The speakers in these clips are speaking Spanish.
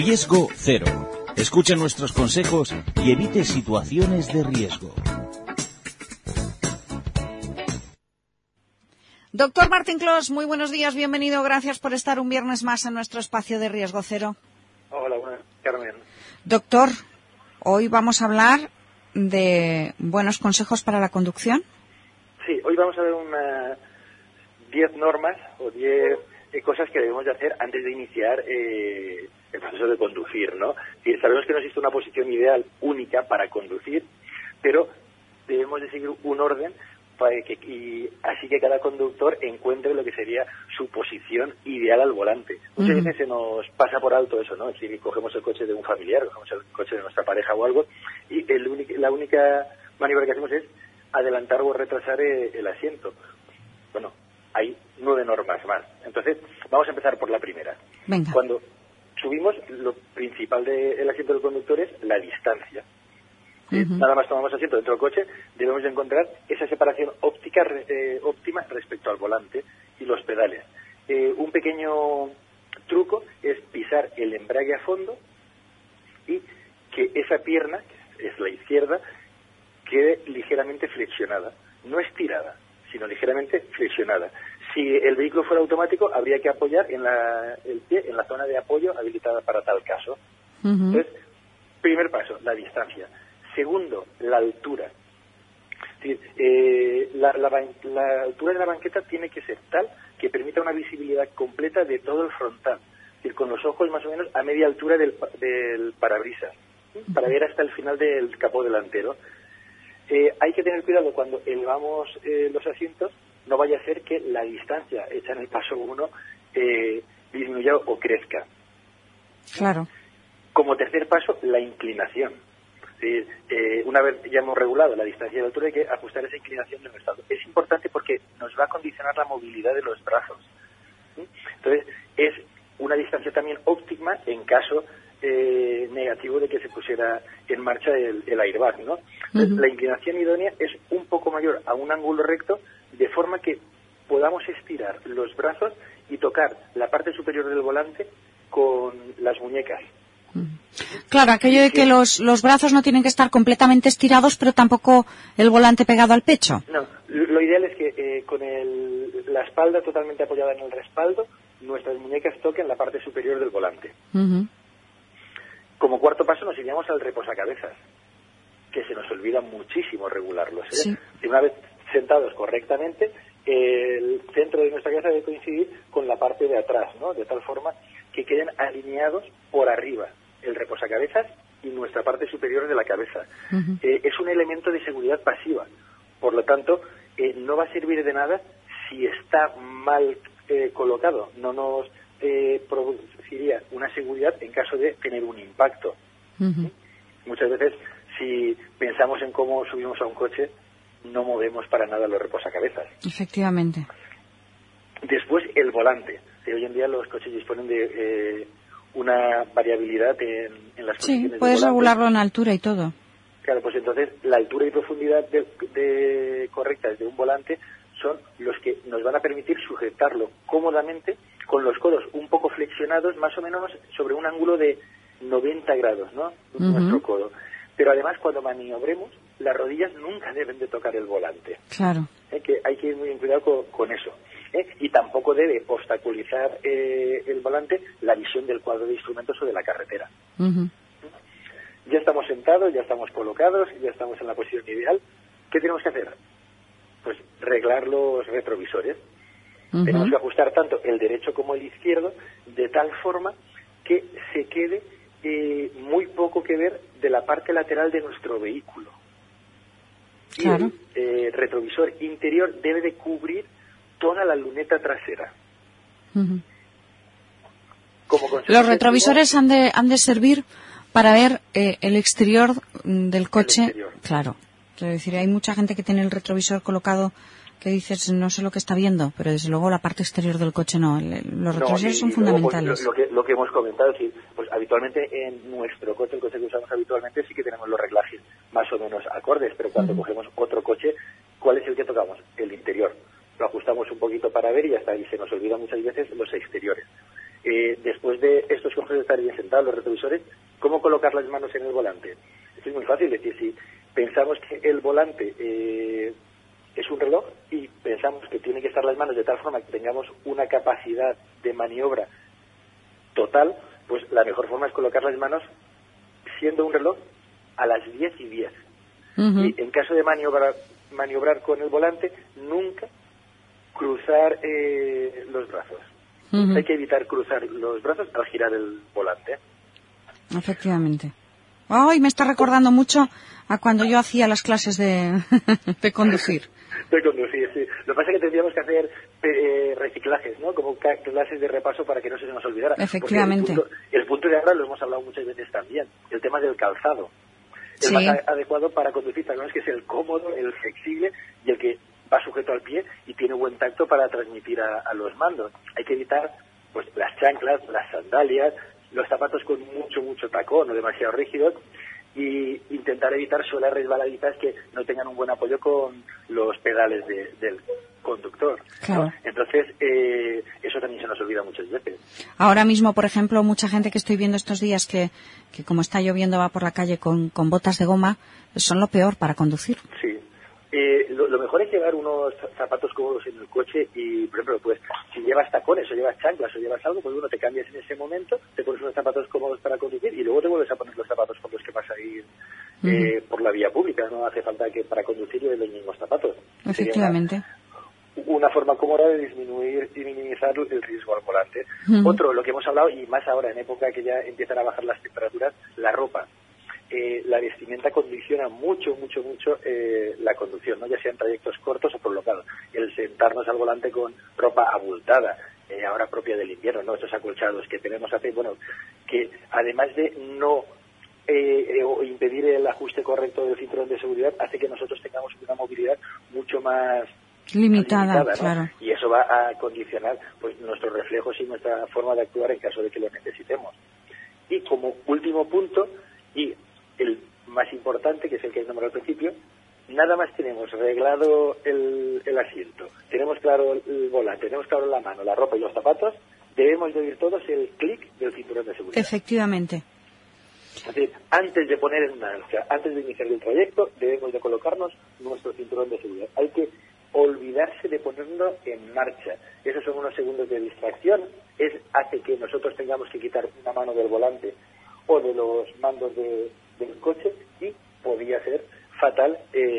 Riesgo cero. Escuche nuestros consejos y evite situaciones de riesgo. Doctor Martín Clos, muy buenos días, bienvenido, gracias por estar un viernes más en nuestro espacio de Riesgo Cero. Hola, buenas, Carmen. Doctor, hoy vamos a hablar de buenos consejos para la conducción. Sí, hoy vamos a ver unas 10 normas o 10 cosas que debemos de hacer antes de iniciar el proceso de conducir, ¿no? Y sabemos que no existe una posición ideal única para conducir, pero debemos de seguir un orden y así que cada conductor encuentre lo que sería su posición ideal al volante. Muchas veces se nos pasa por alto eso, ¿no? Es decir, cogemos el coche de un familiar, cogemos el coche de nuestra pareja o algo, y la única maniobra que hacemos es adelantar o retrasar el asiento. Bueno, hay 9 normas más. Entonces, vamos a empezar por la primera. Venga. Cuando subimos, lo principal del asiento del conductor es la distancia. Nada más tomamos asiento dentro del coche, debemos de encontrar esa separación óptima respecto al volante y los pedales. Un pequeño truco es pisar el embrague a fondo y que esa pierna, que es la izquierda, quede ligeramente flexionada, no estirada, sino ligeramente flexionada. Si el vehículo fuera automático, habría que apoyar el pie en la zona de apoyo habilitada para tal caso. Entonces, primer paso, la distancia. Segundo, la altura. Es decir, la altura de la banqueta tiene que ser tal que permita una visibilidad completa de todo el frontal. Es decir, con los ojos más o menos a media altura del parabrisas, para ver hasta el final del capó delantero. Hay que tener cuidado cuando elevamos los asientos, no vaya a ser que la distancia hecha en el paso 1 disminuya o crezca. Claro. Como tercer paso, la inclinación. Una vez ya hemos regulado la distancia de altura, hay que ajustar esa inclinación de nuestro estado. Es importante porque nos va a condicionar la movilidad de los brazos. Entonces, es una distancia también óptima en caso negativo de que se pusiera en marcha el airbag, ¿no? Entonces, la inclinación idónea es un poco mayor a un ángulo recto, de forma que podamos estirar los brazos y tocar la parte superior del volante con las muñecas. Claro, aquello de que los brazos no tienen que estar completamente estirados, pero tampoco el volante pegado al pecho. No, lo ideal es que con la espalda totalmente apoyada en el respaldo, nuestras muñecas toquen la parte superior del volante. Como cuarto paso nos iríamos al reposacabezas, que se nos olvida muchísimo regularlos. Sí. Y una vez sentados correctamente, el centro de nuestra cabeza debe coincidir con la parte de atrás, ¿no? De tal forma que queden alineados por arriba el reposacabezas y nuestra parte superior de la cabeza. Es un elemento de seguridad pasiva, por lo tanto, no va a servir de nada si está mal colocado. No nos produciría una seguridad en caso de tener un impacto. Muchas veces, si pensamos en cómo subimos a un coche, no movemos para nada los reposacabezas. Efectivamente. Después, el volante. Hoy en día los coches disponen de una variabilidad en las posiciones. Sí, puedes regularlo en altura y todo. Claro, pues entonces la altura y profundidad correctas de un volante son los que nos van a permitir sujetarlo cómodamente con los codos un poco flexionados, más o menos sobre un ángulo de 90 grados, ¿no? Nuestro codo. Pero además, cuando maniobremos, las rodillas nunca deben de tocar el volante. Claro. Que hay que ir muy en cuidado con eso. Y tampoco debe obstaculizar el volante la visión del cuadro de instrumentos o de la carretera. Ya estamos sentados, ya estamos colocados, ya estamos en la posición ideal. ¿Qué tenemos que hacer? Pues reglar los retrovisores. Tenemos que ajustar tanto el derecho como el izquierdo de tal forma que se quede muy poco que ver de la parte lateral de nuestro vehículo. Claro. Y el retrovisor interior debe de cubrir toda la luneta trasera. Los retrovisores han de servir para ver el exterior del coche. Claro. Es decir, hay mucha gente que tiene el retrovisor colocado que dices, no sé lo que está viendo, pero desde luego la parte exterior del coche no. Los retrovisores son fundamentales. Luego, pues, lo que hemos comentado, es decir, pues habitualmente en nuestro coche, el coche que usamos habitualmente, sí que tenemos los reglajes más o menos acordes, pero cuando cogemos otro coche, ¿cuál es el que tocamos? El interior. Lo ajustamos un poquito para ver y ya está, y se nos olvida muchas veces los exteriores. después de estos consejos de estar bien sentados, los retrovisores, ¿cómo colocar las manos en el volante? Esto es muy fácil, es decir, si pensamos que el volante es un reloj y pensamos que tienen que estar las manos de tal forma que tengamos una capacidad de maniobra total, pues la mejor forma es colocar las manos, siendo un reloj, a las 10:10. Y en caso de maniobrar con el volante, nunca cruzar los brazos. Hay que evitar cruzar los brazos al girar el volante. Efectivamente. Ay, me está recordando mucho a cuando yo hacía las clases de conducir. De conducir, sí. Lo que pasa es que tendríamos que hacer reciclajes, ¿no? Como clases de repaso para que no se nos olvidara. Efectivamente. El punto de ahora lo hemos hablado muchas veces también, el tema del calzado. Sí. El más adecuado para conducir, sabemos que es el cómodo, el flexible y el que va sujeto al pie y tiene buen tacto para transmitir a los mandos. Hay que evitar pues las chanclas, las sandalias, los zapatos con mucho tacón, no demasiado rígidos, y intentar evitar suelas resbaladizas que no tengan un buen apoyo con los pedales del conductor, claro, ¿no? Entonces, eso también se nos olvida muchas veces. Ahora mismo, por ejemplo, mucha gente que estoy viendo estos días que como está lloviendo va por la calle con botas de goma, son lo peor para conducir. Sí. Lo mejor es llevar unos zapatos cómodos en el coche y, por ejemplo, pues si llevas tacones o llevas chanclas o llevas algo, pues uno te cambias en ese momento, te pones unos zapatos cómodos para conducir y luego te vuelves a poner los zapatos con los que vas a ir por la vía pública. No hace falta que para conducir lleves los mismos zapatos. Efectivamente. Una forma cómoda de disminuir y minimizar el riesgo al volante. Otro, lo que hemos hablado, y más ahora en época que ya empiezan a bajar las temperaturas, la ropa. La vestimenta condiciona mucho la conducción, ¿no? Ya sean trayectos cortos o prolongados. El sentarnos al volante con ropa abultada, ahora propia del invierno, ¿no? Estos acolchados que tenemos hace, bueno, que además de no o impedir el ajuste correcto del cinturón de seguridad, hace que nosotros tengamos una movilidad mucho más limitada, ¿no? Claro. Y eso va a condicionar pues nuestros reflejos y nuestra forma de actuar en caso de que lo necesitemos. Y como último punto, y el más importante, que es el que he nombrado al principio, nada más tenemos reglado el asiento, tenemos claro el volante, tenemos claro la mano, la ropa y los zapatos, debemos de oír todos el clic del cinturón de seguridad. Efectivamente. Es decir, antes de poner en marcha, antes de iniciar el trayecto, debemos de colocarnos nuestro cinturón de seguridad. Hay que olvidarse de ponerlo en marcha. Esos son unos segundos de distracción, hace que nosotros tengamos que quitar una mano del volante o de los mandos del coche y podría ser fatal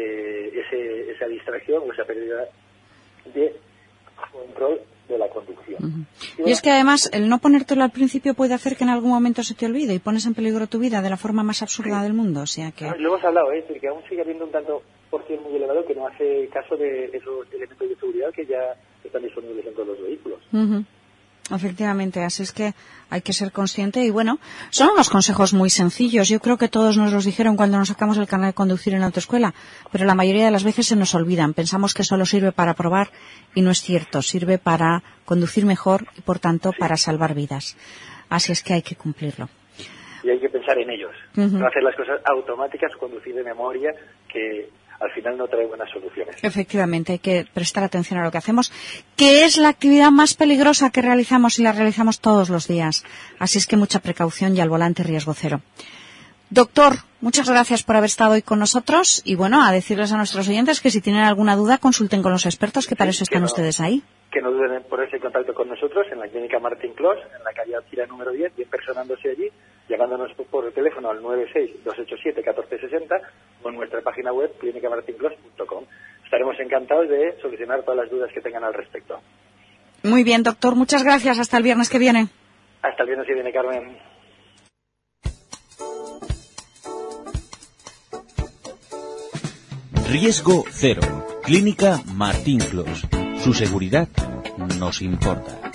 esa distracción o esa pérdida de control de la conducción. Y es que además el no ponértelo al principio puede hacer que en algún momento se te olvide y pones en peligro tu vida de la forma más absurda del mundo. O sea que... Lo hemos hablado, que aún sigue habiendo un tanto por ciento muy elevado que no hace caso de esos elementos de seguridad que ya están disponibles en todos los vehículos. Efectivamente, así es que hay que ser consciente y bueno, son unos consejos muy sencillos. Yo creo que todos nos los dijeron cuando nos sacamos el carnet de conducir en la autoescuela, pero la mayoría de las veces se nos olvidan. Pensamos que solo sirve para probar y no es cierto. Sirve para conducir mejor y por tanto para salvar vidas. Así es que hay que cumplirlo. Y hay que pensar en ellos, no hacer las cosas automáticas o conducir de memoria que al final no trae buenas soluciones. Efectivamente, hay que prestar atención a lo que hacemos, que es la actividad más peligrosa que realizamos y la realizamos todos los días. Así es que mucha precaución y al volante riesgo cero. Doctor, muchas gracias por haber estado hoy con nosotros y bueno, a decirles a nuestros oyentes que si tienen alguna duda consulten con los expertos, que para eso están ustedes ahí. Que no duden en ponerse en contacto con nosotros en la Clínica Martín Clos, en la calle Alcira número 10, bien personándose allí, llamándonos por el teléfono al 96-287-1460 o en nuestra página web clinicamartinclos.com. Estaremos encantados de solucionar todas las dudas que tengan al respecto. Muy bien, doctor, muchas gracias. Hasta el viernes que viene. Hasta el viernes que viene, Carmen. Riesgo cero. Clínica Martín Clos. Su seguridad nos importa.